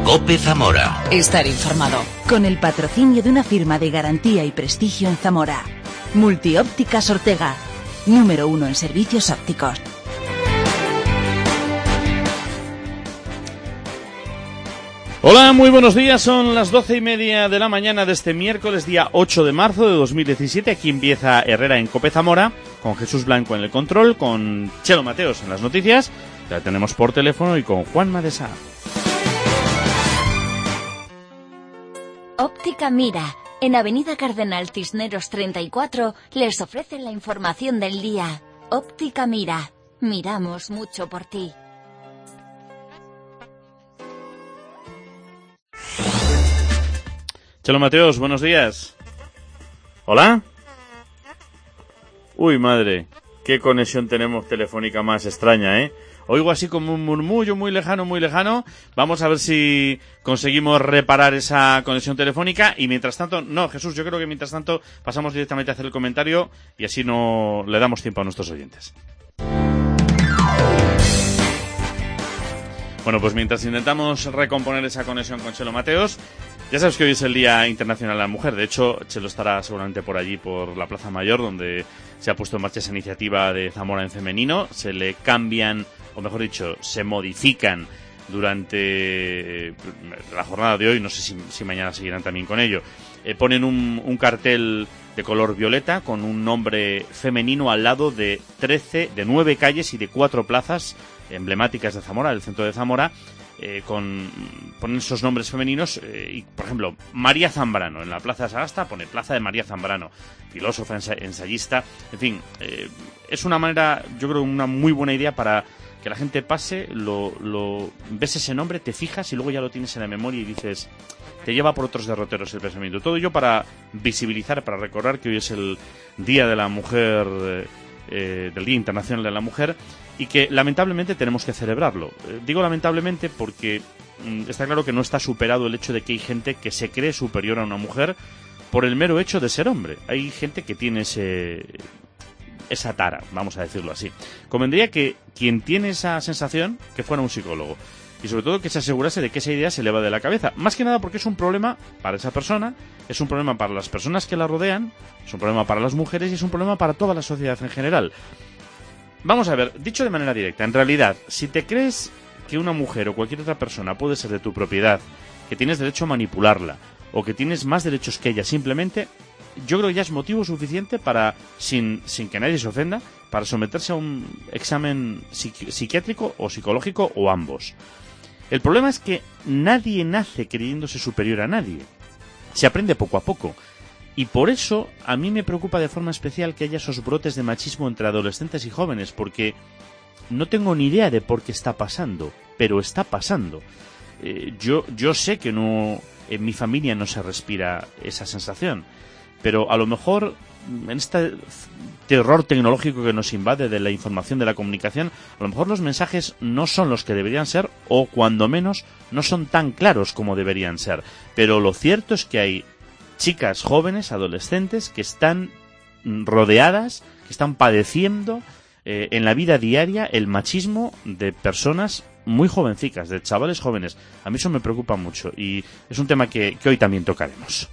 COPE Zamora. Estar informado. Con el patrocinio de una firma de garantía y prestigio en Zamora. Multiópticas Ortega. Número 1 en servicios ópticos. Hola, muy buenos días. Son las 12:30 de la mañana de este miércoles, día 8 de marzo de 2017. Aquí empieza Herrera en COPE Zamora, con Jesús Blanco en el control, con Chelo Mateos en las noticias. Ya tenemos por teléfono y con Juanma de Sá. Óptica Mira, en Avenida Cardenal Cisneros 34, les ofrece la información del día. Óptica Mira, miramos mucho por ti. Chelo Mateos, buenos días. ¿Hola? Uy, madre, qué conexión tenemos telefónica más extraña, ¿eh? Oigo así como un murmullo muy lejano, muy lejano. Vamos a ver si conseguimos reparar esa conexión telefónica. Y mientras tanto, no, Jesús, yo creo que mientras tanto pasamos directamente a hacer el comentario y así no le damos tiempo a nuestros oyentes. Bueno, pues mientras intentamos recomponer esa conexión con Chelo Mateos, ya sabes que hoy es el Día Internacional de la Mujer. De hecho, Chelo estará seguramente por allí, por la Plaza Mayor, donde se ha puesto en marcha esa iniciativa de Zamora en femenino. Se le cambian, o mejor dicho, se modifican durante la jornada de hoy. No sé si mañana seguirán también con ello. Ponen un cartel de color violeta con un nombre femenino al lado de 9 calles y de 4 plazas emblemáticas de Zamora, del centro de Zamora. Ponen esos nombres femeninos y, por ejemplo, María Zambrano en la Plaza de Sagasta pone Plaza de María Zambrano, filósofa, ensayista, en fin, es una manera, yo creo, una muy buena idea para que la gente pase, ves ese nombre, te fijas y luego ya lo tienes en la memoria y dices, te lleva por otros derroteros el pensamiento. Todo ello para visibilizar, para recordar que hoy es el Día de la Mujer, del Día Internacional de la Mujer, y que lamentablemente tenemos que celebrarlo. Digo lamentablemente porque está claro que no está superado el hecho de que hay gente que se cree superior a una mujer por el mero hecho de ser hombre. Hay gente que tiene esa tara, vamos a decirlo así. Convendría que quien tiene esa sensación, que fuera un psicólogo. Y sobre todo que se asegurase de que esa idea se le va de la cabeza. Más que nada porque es un problema para esa persona, es un problema para las personas que la rodean, es un problema para las mujeres y es un problema para toda la sociedad en general. Vamos a ver, dicho de manera directa, en realidad, si te crees que una mujer o cualquier otra persona puede ser de tu propiedad, que tienes derecho a manipularla, o que tienes más derechos que ella simplemente, yo creo que ya es motivo suficiente para, sin que nadie se ofenda, para someterse a un examen psiquiátrico o psicológico o ambos. El problema es que nadie nace creyéndose superior a nadie. Se aprende poco a poco. Y por eso a mí me preocupa de forma especial que haya esos brotes de machismo entre adolescentes y jóvenes, porque no tengo ni idea de por qué está pasando, pero está pasando. Yo sé que no, en mi familia no se respira esa sensación, pero a lo mejor en este terror tecnológico que nos invade de la información, de la comunicación, a lo mejor los mensajes no son los que deberían ser, o cuando menos no son tan claros como deberían ser. Pero lo cierto es que hay chicas jóvenes, adolescentes, que están rodeadas, que están padeciendo en la vida diaria el machismo de personas muy jovencicas, de chavales jóvenes. A mí eso me preocupa mucho y es un tema que hoy también tocaremos.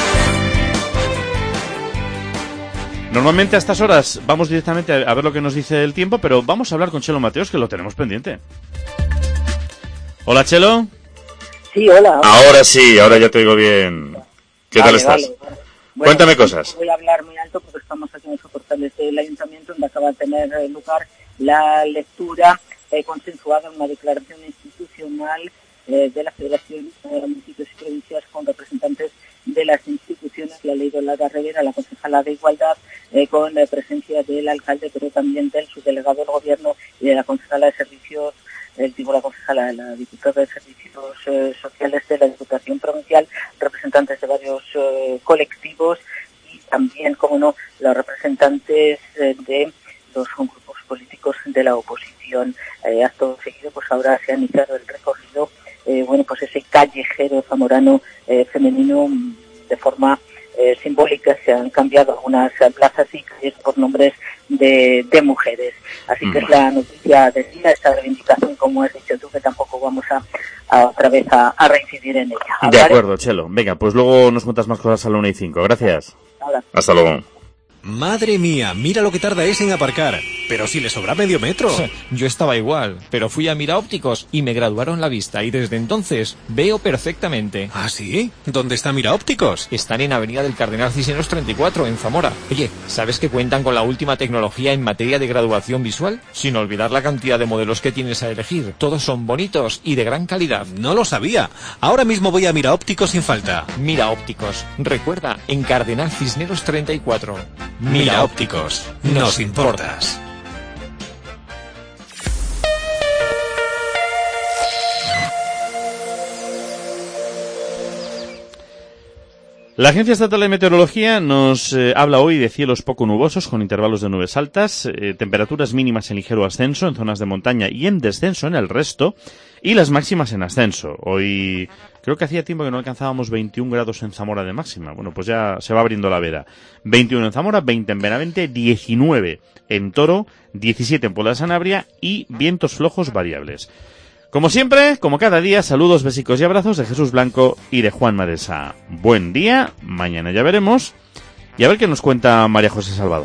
Normalmente a estas horas vamos directamente a ver lo que nos dice el tiempo, pero vamos a hablar con Chelo Mateos, que lo tenemos pendiente. Hola, Chelo. Sí, hola. Ahora sí, ahora ya te oigo bien. ¿Qué tal estás? Bueno, cuéntame cosas. Voy a hablar muy alto porque estamos aquí en los soportales del Ayuntamiento, donde acaba de tener lugar la lectura consensuada en una declaración institucional de la Federación de Municipios y Provincias con representantes de las instituciones, la ley de Lara Rivera, la concejala de Igualdad, con la presencia del alcalde, pero también del subdelegado del Gobierno y de la concejala de Servicios, la diputada de Servicios Sociales de la Diputación Provincial, representantes de varios colectivos y también, como no, los representantes de los grupos políticos de la oposición. Acto seguido, pues ahora se ha iniciado el recorrido, pues ese callejero zamorano femenino de forma simbólicas, se han cambiado algunas plazas y calles por nombres de mujeres. Así que es la noticia del día, esta reivindicación, como has dicho tú, que tampoco vamos a otra vez a reincidir en ella. De acuerdo, Chelo. Venga, pues luego nos cuentas más cosas a la 1:05. Gracias. Hasta luego. Madre mía, mira lo que tarda ese en aparcar. Pero si le sobra medio metro. Yo estaba igual, pero fui a Mira Ópticos y me graduaron la vista y desde entonces veo perfectamente. ¿Ah, sí? ¿Dónde está Mira Ópticos? Están en Avenida del Cardenal Cisneros 34, en Zamora. Oye, ¿sabes que cuentan con la última tecnología en materia de graduación visual? Sin olvidar la cantidad de modelos que tienes a elegir. Todos son bonitos y de gran calidad. No lo sabía. Ahora mismo voy a Mira Ópticos sin falta. Mira Ópticos. Recuerda, en Cardenal Cisneros 34. Mira Ópticos. Nos importas. La Agencia Estatal de Meteorología nos habla hoy de cielos poco nubosos con intervalos de nubes altas, temperaturas mínimas en ligero ascenso en zonas de montaña y en descenso en el resto, y las máximas en ascenso. Hoy creo que hacía tiempo que no alcanzábamos 21 grados en Zamora de máxima. Bueno, pues ya se va abriendo la veda. 21 en Zamora, 20 en Benavente, 19 en Toro, 17 en Puebla de Sanabria y vientos flojos variables. Como siempre, como cada día, saludos, besicos y abrazos de Jesús Blanco y de Juan Madesa. Buen día, mañana ya veremos. Y a ver qué nos cuenta María José Salvador.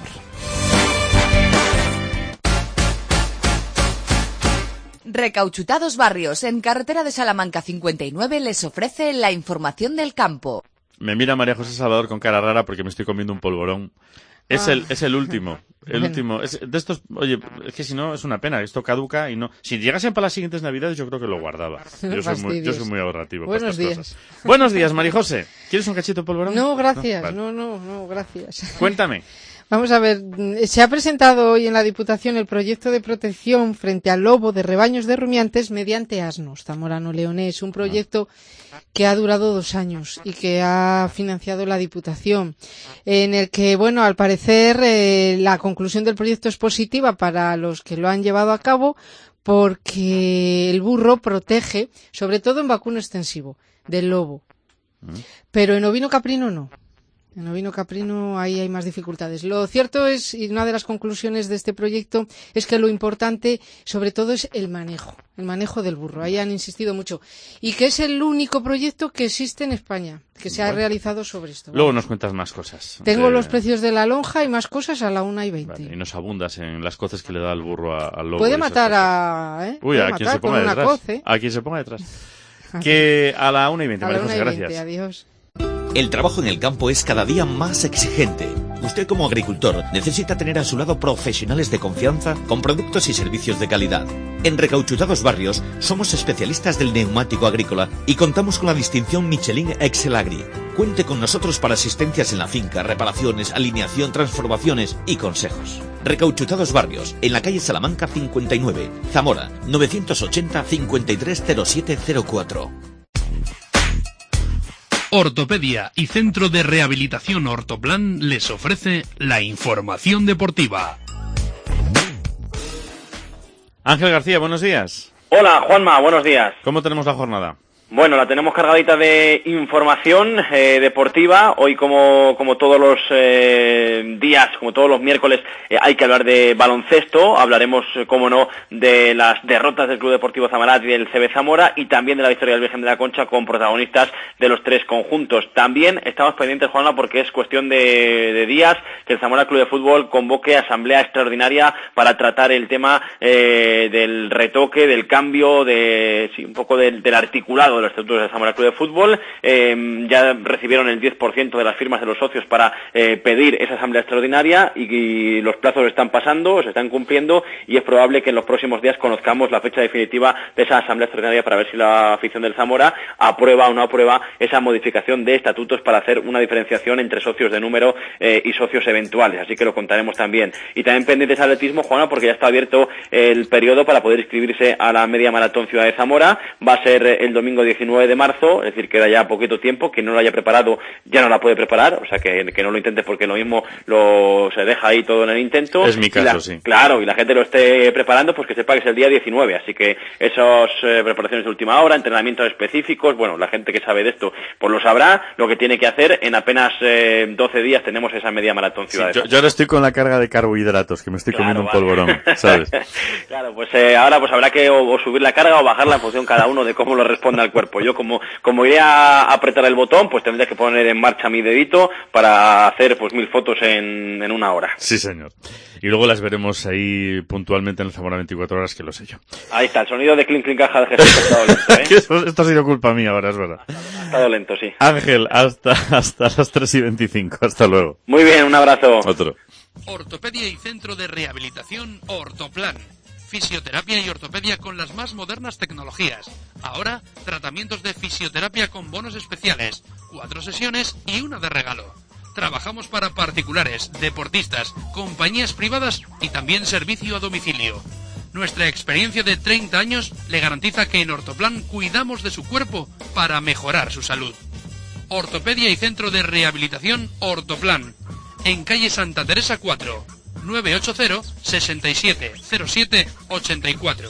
Recauchutados Barrios, en carretera de Salamanca 59, les ofrece la información del campo. Me mira María José Salvador con cara rara porque me estoy comiendo un polvorón. Es el último. Último. Es de estos, oye, es que si no es una pena, esto caduca y no. Si llegasen para las siguientes Navidades yo creo que lo guardaba. Yo soy muy ahorrativo. Buenos días. Cosas. Buenos días, María José. ¿Quieres un cachito de polvorón? No, gracias. Vale. No, gracias. Cuéntame. Vamos a ver, se ha presentado hoy en la Diputación el proyecto de protección frente al lobo de rebaños de rumiantes mediante asnos zamorano-leonés, un proyecto que ha durado 2 años y que ha financiado la Diputación, en el que, bueno, al parecer la conclusión del proyecto es positiva para los que lo han llevado a cabo porque el burro protege, sobre todo en vacuno extensivo, del lobo, pero en ovino caprino no. En ovino caprino ahí hay más dificultades. Lo cierto es, y una de las conclusiones de este proyecto, es que lo importante, sobre todo, es el manejo del burro. Ahí han insistido mucho. Y que es el único proyecto que existe en España, que se ha realizado sobre esto. Luego nos cuentas más cosas. Tengo los precios de la lonja y más cosas a la 1:20. Vale, y nos abundas en las coces que le da el burro al lobo. Puede matar a... Uy, a quien se ponga detrás. Coz, A quien se ponga detrás. Que a la 1:20, María José, gracias. Adiós. El trabajo en el campo es cada día más exigente. Usted como agricultor necesita tener a su lado profesionales de confianza con productos y servicios de calidad. En Recauchutados Barrios somos especialistas del neumático agrícola y contamos con la distinción Michelin Excel Agri. Cuente con nosotros para asistencias en la finca, reparaciones, alineación, transformaciones y consejos. Recauchutados Barrios, en la calle Salamanca 59, Zamora, 980 530704. Ortopedia y Centro de Rehabilitación Ortoplan les ofrece la información deportiva. Ángel García, buenos días. Hola, Juanma, buenos días. ¿Cómo tenemos la jornada? Bueno, la tenemos cargadita de información deportiva. Hoy, como todos los días, como todos los miércoles, hay que hablar de baloncesto. Hablaremos, como no, de las derrotas del Club Deportivo Zamarat y del CB Zamora y también de la victoria del Virgen de la Concha con protagonistas de los 3 conjuntos. También estamos pendientes, Juanma, porque es cuestión de días que el Zamora Club de Fútbol convoque asamblea extraordinaria para tratar el tema del retoque, del cambio, un poco del articulado de los estatutos de Zamora Club de Fútbol. Ya recibieron el 10% de las firmas de los socios para pedir esa asamblea extraordinaria y los plazos están pasando, se están cumpliendo y es probable que en los próximos días conozcamos la fecha definitiva de esa asamblea extraordinaria para ver si la afición del Zamora aprueba o no aprueba esa modificación de estatutos para hacer una diferenciación entre socios de número y socios eventuales, así que lo contaremos también. Y también pendientes de atletismo, Juana, porque ya está abierto el periodo para poder inscribirse a la media maratón Ciudad de Zamora. Va a ser el domingo 19 19 de marzo, es decir, queda ya poquito tiempo. Quien no lo haya preparado ya no la puede preparar, o sea que no lo intentes porque lo mismo se deja ahí todo en el intento. Es mi caso, sí. Claro, y la gente lo esté preparando, pues que sepa que es el día 19, así que esas preparaciones de última hora, entrenamientos específicos, bueno, la gente que sabe de esto pues lo sabrá, lo que tiene que hacer. En apenas 12 días tenemos esa media maratón Ciudad de San. Yo ahora estoy con la carga de carbohidratos, que me estoy comiendo un polvorón, ¿sabes? Claro, pues ahora pues habrá que o subir la carga o bajarla en función cada uno de cómo lo responda al cuerpo. Yo como iré a apretar el botón, pues tendré que poner en marcha mi dedito para hacer pues 1000 fotos en una hora. Sí, señor. Y luego las veremos ahí puntualmente en el Zamora 24 horas, que lo sé yo. Ahí está, el sonido de clink clink caja de Jesús. Ha estado lento, Esto ha sido culpa mía ahora, es verdad. Ha estado lento, sí. Ángel, hasta las 3:25. Hasta luego. Muy bien, un abrazo. Otro. Ortopedia y Centro de Rehabilitación Ortoplan. Fisioterapia y ortopedia con las más modernas tecnologías. Ahora, tratamientos de fisioterapia con bonos especiales, 4 sesiones y una de regalo. Trabajamos para particulares, deportistas, compañías privadas y también servicio a domicilio. Nuestra experiencia de 30 años le garantiza que en Ortoplan cuidamos de su cuerpo para mejorar su salud. Ortopedia y Centro de Rehabilitación Ortoplan. En calle Santa Teresa 4, 980 67 07 84.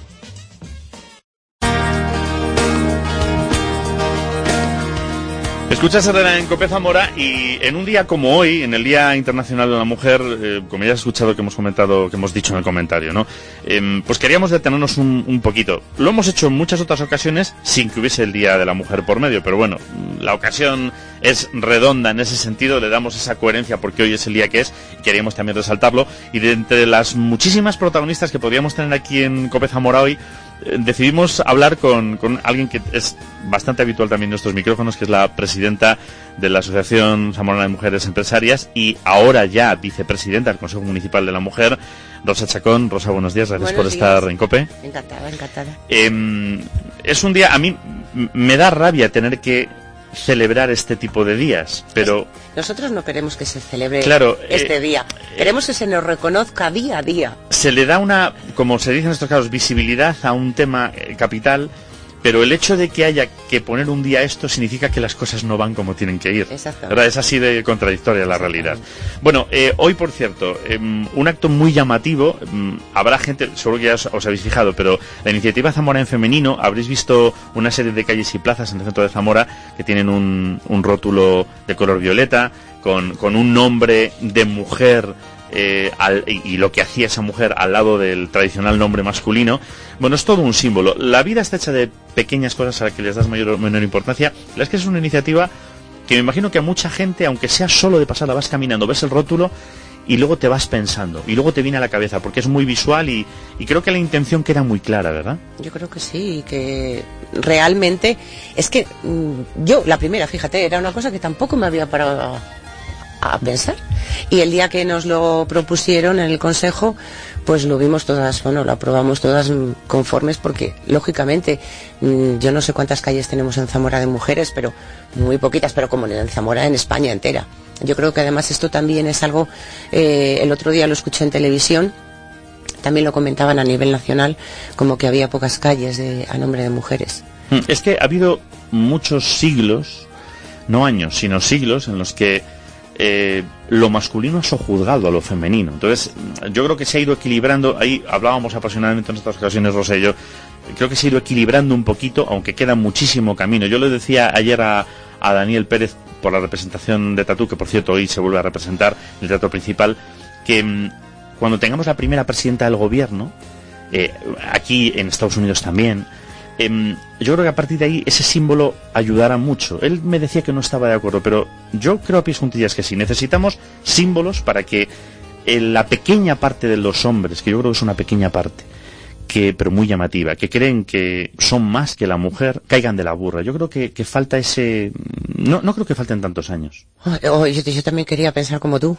Escuchas Herrera en COPE Zamora, y en un día como hoy, en el Día Internacional de la Mujer, como ya has escuchado que hemos comentado, que hemos dicho en el comentario, ¿no? Pues queríamos detenernos un poquito. Lo hemos hecho en muchas otras ocasiones sin que hubiese el Día de la Mujer por medio, pero bueno, la ocasión es redonda en ese sentido, le damos esa coherencia porque hoy es el día que es, y queríamos también resaltarlo. Y de entre las muchísimas protagonistas que podríamos tener aquí en COPE Zamora hoy, decidimos hablar con alguien que es bastante habitual también en nuestros micrófonos, que es la presidenta de la Asociación Zamorana de Mujeres Empresarias y ahora ya vicepresidenta del Consejo Municipal de la Mujer, Rosa Chacón. Rosa, buenos días, gracias por estar en COPE. Encantada. Es un día, a mí me da rabia tener que celebrar este tipo de días, pero nosotros no queremos que se celebre este día, queremos que se nos reconozca día a día. Se le da una, como se dice en estos casos, visibilidad a un tema capital, pero el hecho de que haya que poner un día a esto significa que las cosas no van como tienen que ir. ¿Verdad? Es así de contradictoria la realidad. Bueno, hoy, por cierto, un acto muy llamativo. Habrá gente, seguro que ya os habéis fijado, pero la iniciativa Zamora en Femenino, habréis visto una serie de calles y plazas en el centro de Zamora que tienen un rótulo de color violeta con un nombre de mujer y lo que hacía esa mujer al lado del tradicional nombre masculino. Bueno, es todo un símbolo. La vida está hecha de pequeñas cosas a las que les das mayor o menor importancia. La verdad es que es una iniciativa que me imagino que a mucha gente, aunque sea solo de pasada, vas caminando, ves el rótulo y luego te vas pensando, y luego te viene a la cabeza, porque es muy visual y creo que la intención queda muy clara, ¿verdad? Yo creo que sí, que realmente es que yo, la primera, fíjate, era una cosa que tampoco me había parado a pensar, y el día que nos lo propusieron en el Consejo, pues lo vimos todas, bueno, lo aprobamos todas conformes, porque lógicamente yo no sé cuántas calles tenemos en Zamora de mujeres, pero muy poquitas, pero como en Zamora, en España entera. Yo creo que además esto también es algo, el otro día lo escuché en televisión, también lo comentaban a nivel nacional, como que había pocas calles a nombre de mujeres. Es que ha habido muchos siglos, no años, sino siglos, en los que lo masculino ha sojuzgado a lo femenino. Entonces, yo creo que se ha ido equilibrando. Ahí hablábamos apasionadamente en estas ocasiones, Rosa y yo. Creo que se ha ido equilibrando un poquito, aunque queda muchísimo camino. Yo le decía ayer a Daniel Pérez, por la representación de Tatú, que por cierto hoy se vuelve a representar en el teatro principal, que cuando tengamos la primera presidenta del gobierno, aquí en Estados Unidos también, yo creo que a partir de ahí ese símbolo ayudará mucho. Él me decía que no estaba de acuerdo, pero yo creo a pies juntillas que sí. Necesitamos símbolos para que la pequeña parte de los hombres, que yo creo que es una pequeña parte, pero muy llamativa, que creen que son más que la mujer, caigan de la burra. Yo creo que falta ese... No creo que falten tantos años. Yo también quería pensar como tú,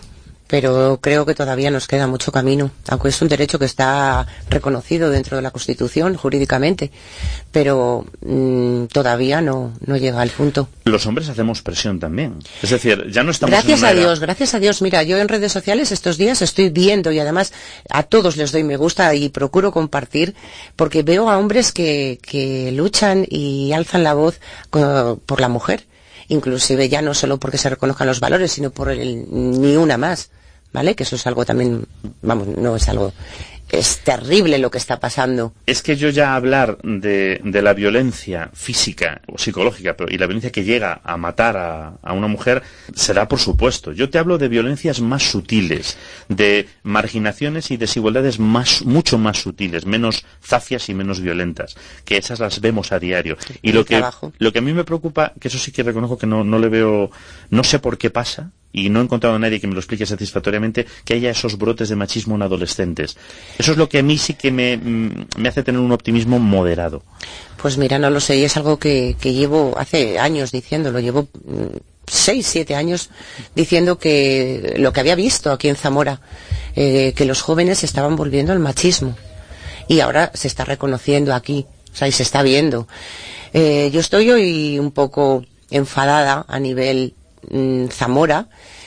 pero creo que todavía nos queda mucho camino, aunque es un derecho que está reconocido dentro de la Constitución jurídicamente, pero todavía no llega al punto. Los hombres hacemos presión también, es decir, ya no estamos gracias a Dios, mira, yo en redes sociales estos días estoy viendo, y además a todos les doy me gusta y procuro compartir, porque veo a hombres que luchan y alzan la voz por la mujer, inclusive ya no solo porque se reconozcan los valores, sino por ni una más, ¿vale? Que eso es algo también, vamos, no es algo, es terrible lo que está pasando. Es que yo ya hablar de la violencia física o psicológica y la violencia que llega a matar a una mujer se da por supuesto. Yo te hablo de violencias más sutiles, de marginaciones y desigualdades mucho más sutiles, menos zafias y menos violentas, que esas las vemos a diario. Y lo que a mí me preocupa, que eso sí que reconozco que no le veo, no sé por qué pasa, y no he encontrado a nadie que me lo explique satisfactoriamente, que haya esos brotes de machismo en adolescentes. Eso es lo que a mí sí que me hace tener un optimismo moderado. Pues mira, no lo sé, y es algo que llevo hace años diciéndolo, llevo 6, 7 años diciendo que lo que había visto aquí en Zamora, que los jóvenes estaban volviendo al machismo, y ahora se está reconociendo aquí, o sea, y se está viendo. Yo estoy hoy un poco enfadada a nivel Zamora,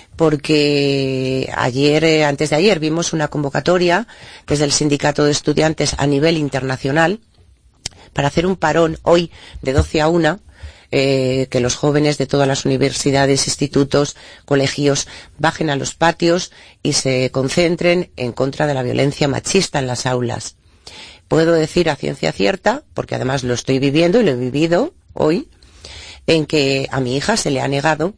porque antes de ayer vimos una convocatoria desde el sindicato de estudiantes a nivel internacional para hacer un parón hoy de 12 a 1, que los jóvenes de todas las universidades, institutos, colegios bajen a los patios y se concentren en contra de la violencia machista en las aulas. Puedo decir a ciencia cierta, porque además lo estoy viviendo y lo he vivido hoy, en que a mi hija se le ha negado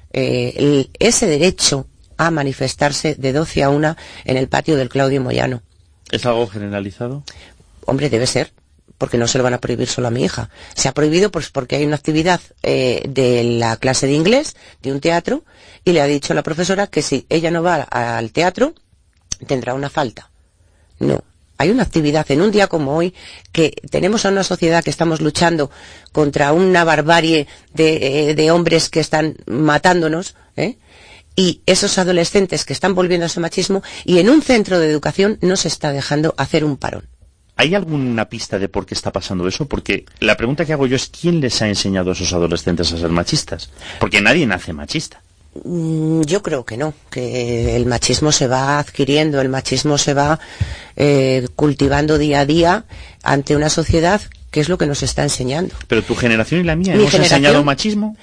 ese derecho a manifestarse de 12 a 1 en el patio del Claudio Moyano. ¿Es algo generalizado? Hombre, debe ser, porque no se lo van a prohibir solo a mi hija. Se ha prohibido pues porque hay una actividad de la clase de inglés, de un teatro, y le ha dicho a la profesora que si ella no va al teatro, tendrá una falta. No. Hay una actividad en un día como hoy, que tenemos a una sociedad que estamos luchando contra una barbarie de hombres que están matándonos, y esos adolescentes que están volviendo a ese machismo, y en un centro de educación no se está dejando hacer un parón. ¿Hay alguna pista de por qué está pasando eso? Porque la pregunta que hago yo es, ¿quién les ha enseñado a esos adolescentes a ser machistas? Porque nadie nace machista. Yo creo que no, que el machismo se va adquiriendo, el machismo se va cultivando día a día ante una sociedad que es lo que nos está enseñando. ¿Pero tu generación y la mía hemos enseñado machismo?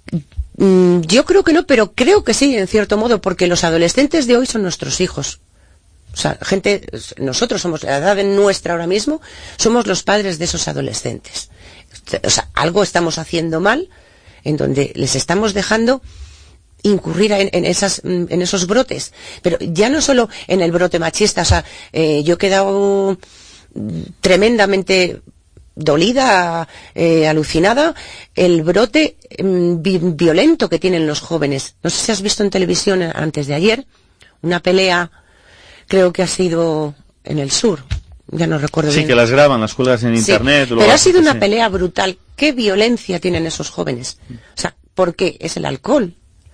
Yo creo que no, pero creo que sí, en cierto modo, porque los adolescentes de hoy son nuestros hijos. O sea, nosotros somos, la edad nuestra ahora mismo, somos los padres de esos adolescentes. O sea, algo estamos haciendo mal, en donde les estamos dejando incurrir en esos brotes, pero ya no solo en el brote machista. O sea, yo he quedado tremendamente dolida, alucinada, el brote violento que tienen los jóvenes. No sé si has visto en televisión antes de ayer una pelea, creo que ha sido en el sur, ya no recuerdo bien. Sí, que las graban, las cuelgas en internet. Pero ha sido una pelea brutal. ¿Qué violencia tienen esos jóvenes? O sea, ¿por qué? Es el alcohol.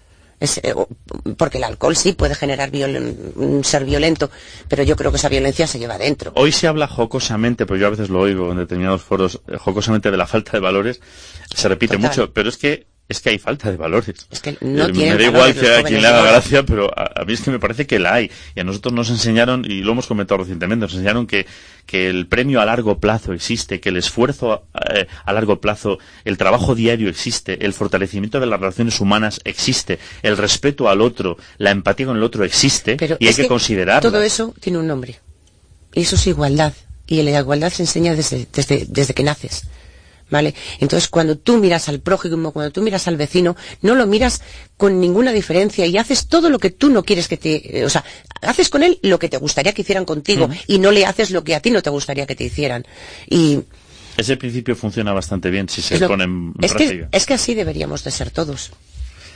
Porque el alcohol sí puede generar ser violento, pero yo creo que esa violencia se lleva adentro. Hoy se habla jocosamente, pero yo a veces lo oigo en determinados foros, jocosamente de la falta de valores. Se repite mucho, pero es que hay falta de valores. Es que no tienen me da igual que a quien le haga gracia, pero a mí es que me parece que la hay. Y a nosotros nos enseñaron, y lo hemos comentado recientemente, nos enseñaron que el premio a largo plazo existe, que el esfuerzo a largo plazo, el trabajo diario existe, el fortalecimiento de las relaciones humanas existe, el respeto al otro, la empatía con el otro existe, pero y hay que considerarlo. Todo eso tiene un nombre. Y eso es igualdad. Y la igualdad se enseña desde que naces. ¿Vale? Entonces, cuando tú miras al prójimo, cuando tú miras al vecino, no lo miras con ninguna diferencia y haces todo lo que tú no quieres o sea, haces con él lo que te gustaría que hicieran contigo y no le haces lo que a ti no te gustaría que te hicieran. Y ese principio funciona bastante bien si se pone en práctica. Es que así deberíamos de ser todos.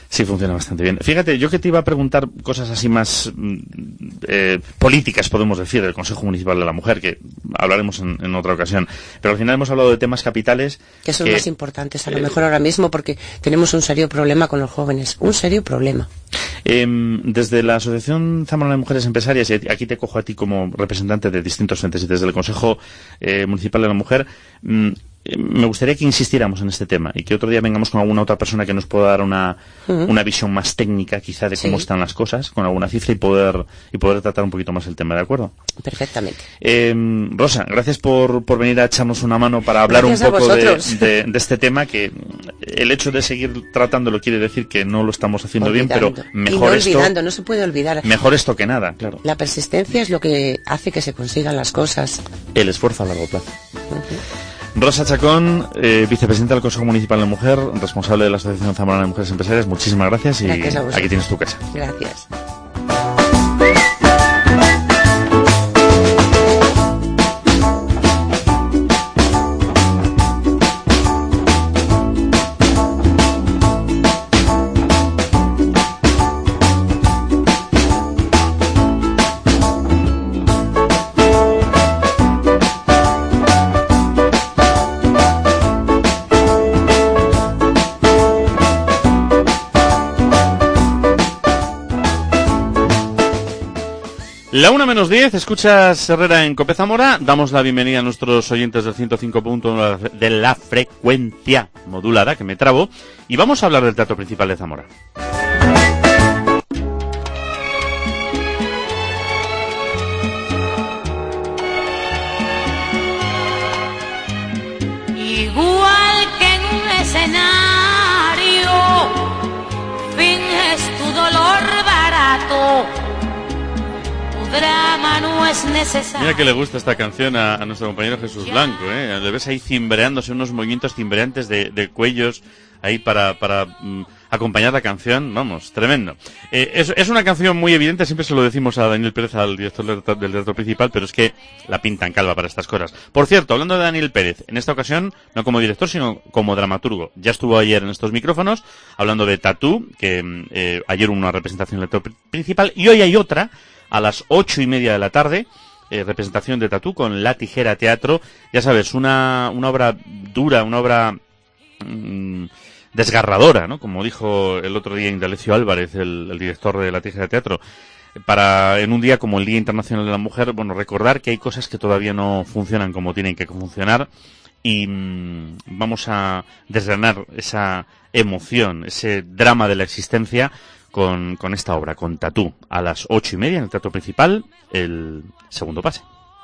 Sí, funciona bastante bien. Fíjate, yo que te iba a preguntar cosas así más políticas, podemos decir, del Consejo Municipal de la Mujer, que hablaremos en otra ocasión. Pero al final hemos hablado de temas capitales. Que son más importantes, a lo mejor ahora mismo, porque tenemos un serio problema con los jóvenes. Un serio problema. Desde la Asociación Zamorana de Mujeres Empresarias, y aquí te cojo a ti como representante de distintos entes, y desde el Consejo Municipal de la Mujer, me gustaría que insistiéramos en este tema y que otro día vengamos con alguna otra persona que nos pueda dar una visión más técnica quizá de cómo están las cosas, con alguna cifra y poder tratar un poquito más el tema, ¿de acuerdo? Perfectamente. Rosa, gracias por venir a echarnos una mano para hablar un poco de este tema, que el hecho de seguir tratándolo quiere decir que no lo estamos haciendo bien, pero mejor no se puede olvidar. Mejor esto que nada, claro. La persistencia es lo que hace que se consigan las cosas. El esfuerzo a largo plazo. Rosa Chacón, vicepresidenta del Consejo Municipal de la Mujer, responsable de la Asociación Zamorana de Mujeres Empresarias, muchísimas gracias y aquí tienes tu casa. Gracias. La 1:10, escuchas Herrera en Cope Zamora. Damos la bienvenida a nuestros oyentes del 105.1 de la frecuencia modulada, que me trabo, y vamos a hablar del Teatro Principal de Zamora. Igual que en un escenario, finges tu dolor barato. Drama no es necesario. Mira que le gusta esta canción a nuestro compañero Jesús Blanco, ¿eh? Le ves ahí cimbreándose, unos movimientos cimbreantes de cuellos ahí para acompañar la canción, vamos, tremendo. Es una canción muy evidente, siempre se lo decimos a Daniel Pérez, al director del Teatro Principal, pero es que la pintan calva para estas cosas. Por cierto, hablando de Daniel Pérez, en esta ocasión, no como director, sino como dramaturgo. Ya estuvo ayer en estos micrófonos, hablando de Tatú, que ayer hubo una representación del Teatro Principal, y hoy hay otra, a las 8:30 de la tarde, representación de Tatú con La Tijera Teatro. Ya sabes, una obra dura, una obra desgarradora, ¿no? Como dijo el otro día Indalecio Álvarez, el director de La Tijera Teatro, para en un día como el Día Internacional de la Mujer, bueno, recordar que hay cosas que todavía no funcionan como tienen que funcionar, y vamos a desgranar esa emoción, ese drama de la existencia con esta obra, con Tatú, a las 8:30 en el Teatro Principal, el segundo pase.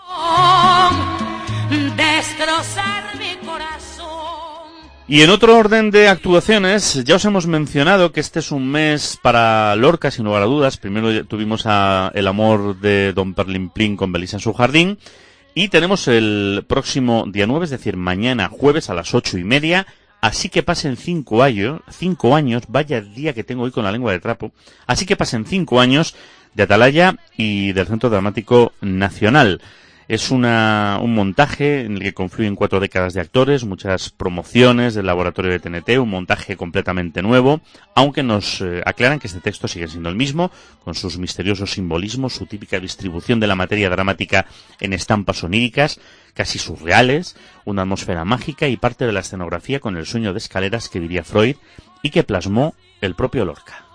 Destrozar mi corazón. Y en otro orden de actuaciones, ya os hemos mencionado que este es un mes para Lorca, sin lugar a dudas. Primero tuvimos El amor de Don Perlimplín con Belisa en su jardín, y tenemos el próximo día 9, es decir, mañana jueves a las 8:30, Así que pasen 5 años, vaya día que tengo hoy con la lengua de trapo, así que pasen 5 años de Atalaya y del Centro Dramático Nacional. Es un montaje en el que confluyen 4 décadas de actores, muchas promociones del laboratorio de TNT, un montaje completamente nuevo, aunque nos aclaran que este texto sigue siendo el mismo, con sus misteriosos simbolismos, su típica distribución de la materia dramática en estampas oníricas, casi surreales, una atmósfera mágica y parte de la escenografía con el sueño de escaleras que diría Freud y que plasmó el propio Lorca.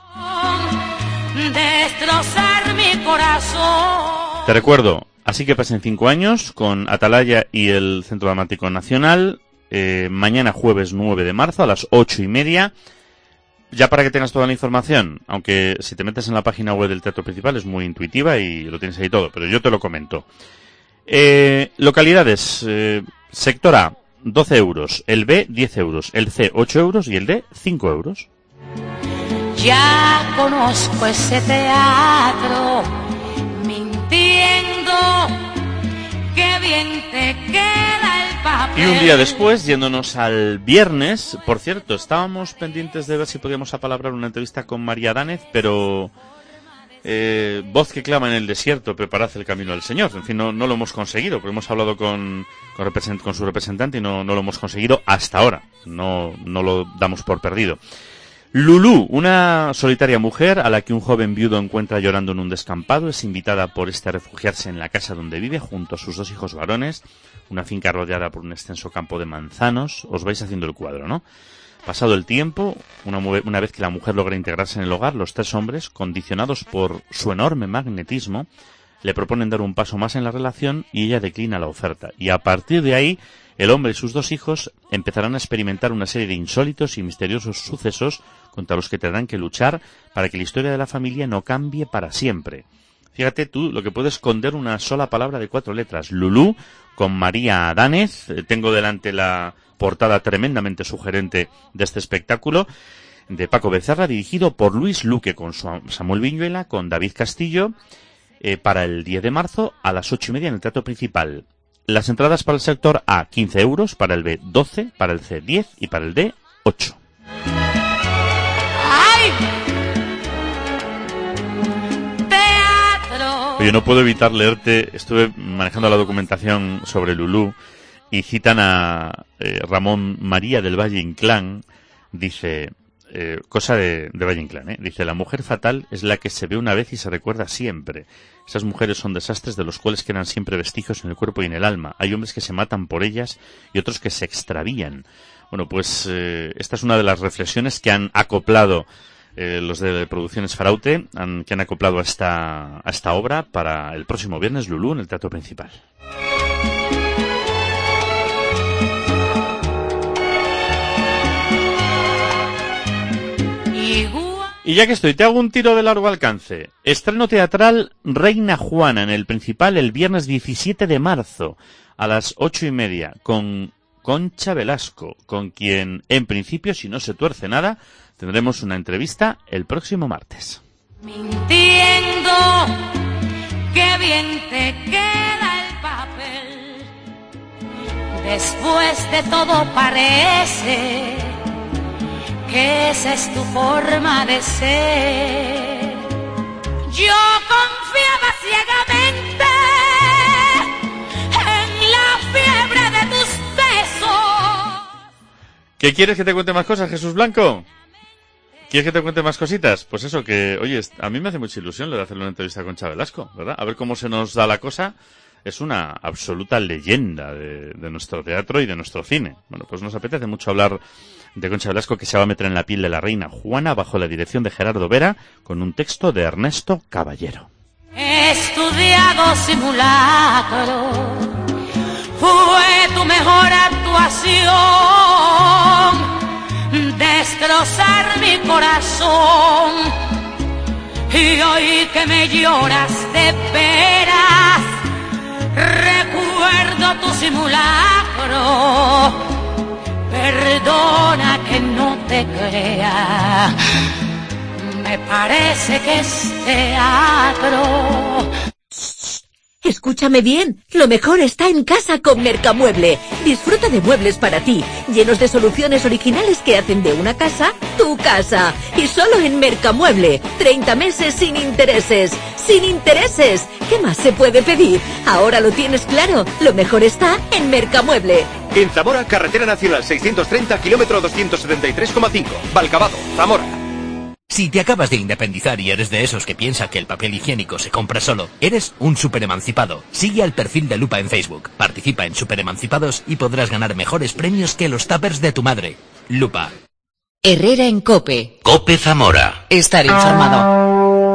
Destrozar mi corazón. Te recuerdo, así que pasen 5 años con Atalaya y el Centro Dramático Nacional, mañana jueves 9 de marzo a las 8:30. Ya para que tengas toda la información, aunque si te metes en la página web del Teatro Principal es muy intuitiva y lo tienes ahí todo, pero yo te lo comento. Localidades, sector A, 12 euros, el B, 10 euros, el C, 8 euros y el D, 5 euros. Ya conozco ese teatro, mintiendo, qué bien te queda el papel. Y un día después, yéndonos al viernes, por cierto, estábamos pendientes de ver si podíamos apalabrar una entrevista con María Dánez, pero voz que clama en el desierto, preparad el camino del Señor. En fin, no lo hemos conseguido, porque hemos hablado con su representante y no lo hemos conseguido hasta ahora. No lo damos por perdido. Lulú, una solitaria mujer a la que un joven viudo encuentra llorando en un descampado, es invitada por este a refugiarse en la casa donde vive junto a sus 2 hijos varones, una finca rodeada por un extenso campo de manzanos. Os vais haciendo el cuadro, ¿no? Pasado el tiempo, una vez que la mujer logra integrarse en el hogar, los 3 hombres, condicionados por su enorme magnetismo, le proponen dar un paso más en la relación y ella declina la oferta. Y a partir de ahí, el hombre y sus 2 hijos empezarán a experimentar una serie de insólitos y misteriosos sucesos contra los que tendrán que luchar para que la historia de la familia no cambie para siempre. Fíjate tú lo que puede esconder una sola palabra de 4 letras. Lulú, con María Adánez. Tengo delante la portada tremendamente sugerente de este espectáculo, de Paco Becerra, dirigido por Luis Luque, con Samuel Viñuela, con David Castillo, para el 10 de marzo a las 8:30 en el Teatro Principal. Las entradas para el sector A, 15 euros, para el B, 12, para el C, 10 y para el D, 8. ¡Ay! Teatro. Oye, no puedo evitar leerte, estuve manejando la documentación sobre Lulú y citan a Ramón María del Valle Inclán, dice, cosa de Valle Inclán, dice: la mujer fatal es la que se ve una vez y se recuerda siempre. Esas mujeres son desastres de los cuales quedan siempre vestigios en el cuerpo y en el alma. Hay hombres que se matan por ellas y otros que se extravían. Bueno, pues esta es una de las reflexiones que han acoplado los de Producciones Faraute, que han acoplado a esta obra para el próximo viernes, Lulú, en el Teatro Principal. Y ya que estoy, te hago un tiro de largo alcance. Estreno teatral Reina Juana en el Principal el viernes 17 de marzo a las 8:30 con Concha Velasco, con quien, en principio, si no se tuerce nada, tendremos una entrevista el próximo martes. Mintiendo, qué bien te queda el papel. Después de todo parece que esa es tu forma de ser. Yo confiaba ciegamente en la fiebre de tus besos. ¿Qué quieres que te cuente más cosas, Jesús Blanco? ¿Quieres que te cuente más cositas? Pues eso, que, oye, a mí me hace mucha ilusión lo de hacerle una entrevista con Concha Velasco, ¿verdad? A ver cómo se nos da la cosa. Es una absoluta leyenda de nuestro teatro y de nuestro cine. Bueno, pues nos apetece mucho hablar de Concha Velasco, que se va a meter en la piel de la Reina Juana bajo la dirección de Gerardo Vera, con un texto de Ernesto Caballero. He estudiado simulacro, fue tu mejor actuación, destrozar mi corazón, y hoy que me lloras de veras, recuerdo tu simulacro. Perdona que no te crea, me parece que es teatro. Escúchame bien, lo mejor está en casa con Mercamueble. Disfruta de muebles para ti, llenos de soluciones originales que hacen de una casa tu casa. Y solo en Mercamueble, 30 meses sin intereses. ¡Sin intereses! ¿Qué más se puede pedir? Ahora lo tienes claro, lo mejor está en Mercamueble. En Zamora, carretera nacional 630, kilómetro 273,5. Valcavado, Zamora. Si te acabas de independizar y eres de esos que piensa que el papel higiénico se compra solo, eres un superemancipado. Sigue al perfil de Lupa en Facebook, participa en Superemancipados y podrás ganar mejores premios que los tuppers de tu madre. Lupa. Herrera en COPE. COPE Zamora. Estar informado.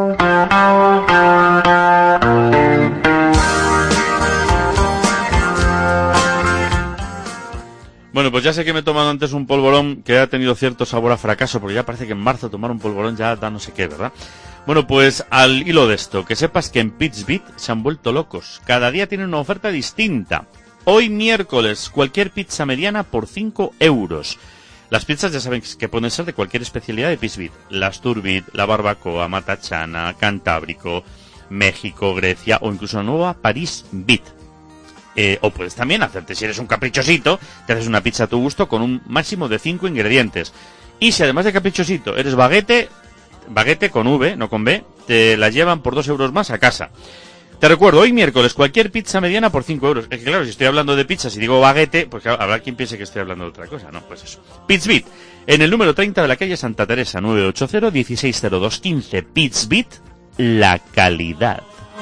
Bueno, pues ya sé que me he tomado antes un polvorón que ha tenido cierto sabor a fracaso, porque ya parece que en marzo tomar un polvorón ya da no sé qué, ¿verdad? Bueno, pues al hilo de esto, que sepas que en Pizza Beat se han vuelto locos. Cada día tienen una oferta distinta. Hoy miércoles, cualquier pizza mediana por 5 euros. Las pizzas ya saben que pueden ser de cualquier especialidad de Pizza Beat. La Sturbit, la barbacoa, matachana, cantábrico, México, Grecia o incluso la nueva París Beat. O puedes también hacerte, si eres un caprichosito, te haces una pizza a tu gusto con un máximo de 5 ingredientes. Y si además de caprichosito eres baguette con V, no con B, te la llevan por 2 euros más a casa. Te recuerdo, hoy miércoles, cualquier pizza mediana por 5 euros. Es que claro, si estoy hablando de pizzas y digo baguette, pues claro, habrá quien piense que estoy hablando de otra cosa. No, pues eso. Pizzbit, en el número 30 de la calle Santa Teresa, 980-1602-15. Pizzbit, la calidad.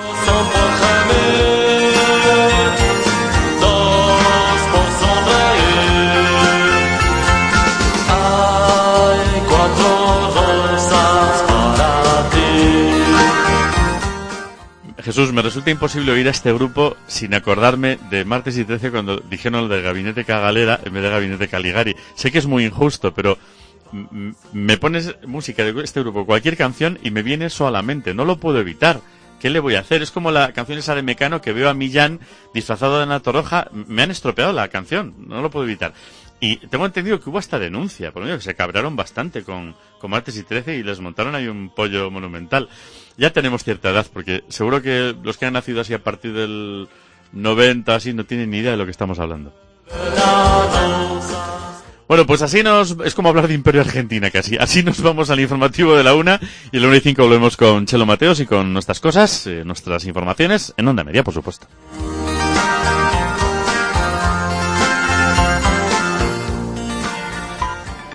Jesús, me resulta imposible oír a este grupo sin acordarme de Martes y 13 cuando dijeron lo del Gabinete Cagalera en vez de Gabinete Caligari. Sé que es muy injusto, pero me pones música de este grupo, cualquier canción, y me viene eso a la mente. No lo puedo evitar. ¿Qué le voy a hacer? Es como la canción esa de Mecano que veo a Millán disfrazado de Ana Torroja. Me han estropeado la canción. No lo puedo evitar. Y tengo entendido que hubo hasta denuncia, por lo menos que se cabraron bastante con Martes y 13 y les montaron ahí un pollo monumental. Ya tenemos cierta edad, porque seguro que los que han nacido así a partir del 90, así, no tienen ni idea de lo que estamos hablando. Bueno, pues así es como hablar de Imperio Argentina casi. Así nos vamos al informativo de la 1 y a la 1:05 volvemos con Chelo Mateos y con nuestras cosas, nuestras informaciones, en Onda Media, por supuesto.